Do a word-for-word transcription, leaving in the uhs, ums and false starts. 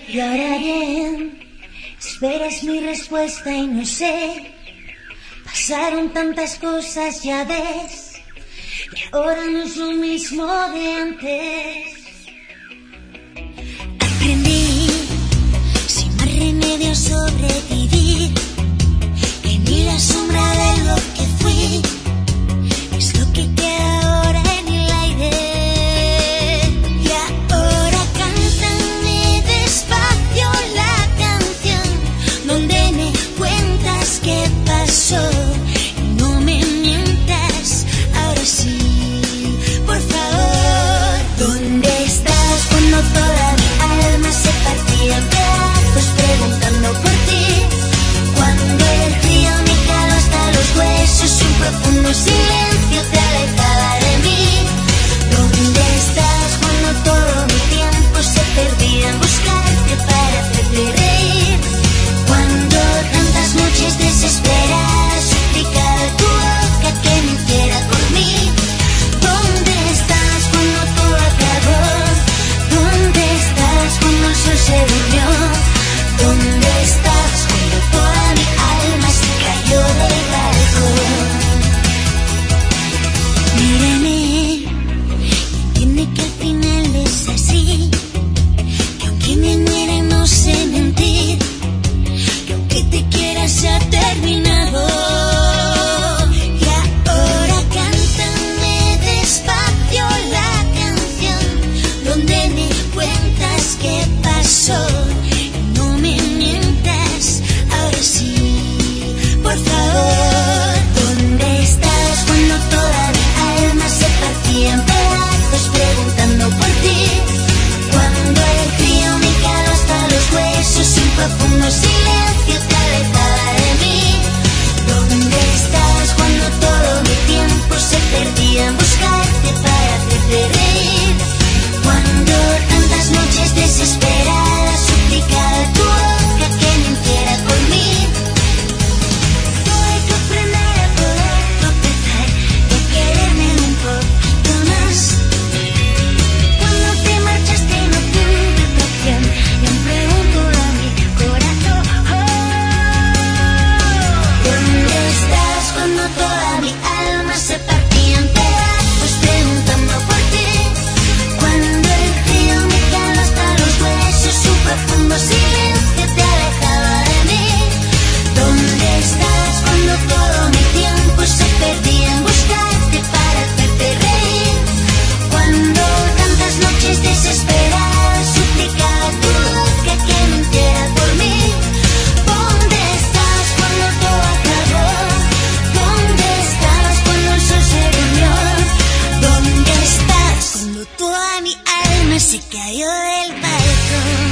Y ahora bien, esperas mi respuesta y no sé. Pasaron tantas cosas, ya ves, y ahora no es lo mismo de antes. Aprendí, sin más remedio, sobrevivir, que ni la sombra de lo que fui es lo que queda ahora en el aire. Y ahora cántame despacio la canción donde me cuentas qué pasó. Y no me mientas, ahora sí, por favor. ¿Dónde estás cuando toda mi alma se partía en pedazos preguntando por ti? Cuando el frío me caló hasta los huesos, un profundo silencio te alejaba de mí. ¿Dónde estás cuando todo mi tiempo se perdía en buscarte para hacerte reír? Cuando tantas noches desesperadas suplicaba a tu boca que me hiciera por mí. ¿Dónde estás cuando todo acabó? ¿Dónde estás cuando el sol se durmió? ¿Dónde estás cuando toda mi alma se cayó del balcón? Mírame, entiende que al final es así, que aunque me muera no sé mentir, que aunque te quiera se ha terminado. Y ahora cántame despacio la canción donde me cuentas qué pasó. Y no me mientas, ahora sí, por favor. ¿Dónde estás cuando toda mi alma se partía en pedazos preguntando por ti? Cuando el frío me caló hasta los huesos, un profundo silencio te alejaba de mí. ¿Dónde estás cuando todo mi tiempo se perdía en buscarte para hacerte reír? Cuando tantas noches desesperadas suplicaba a tu boca que me hiciera por mí. Tuve que aprender a poder tropezar y a quererme un poquito más. Cuando te marchaste no tuve otra opción, y aún pregunto a mi corazón. ¿Dónde estás cuando toda mi alma se partía en pedazos preguntando por ti? Cuando el frío me caló hasta los huesos, un profundo silencio te alejaba de mí. ¿Dónde estás cuando todo mi tiempo se perdía en buscarte para hacerte reír? Cuando tantas noches desesperadas suplicaba a tu boca que me hiciera por mí. ¿Dónde estás cuando todo acabó? ¿Dónde estás cuando el sol se durmió? ¿Dónde estás cuando toda mi alma se cayó del balcón?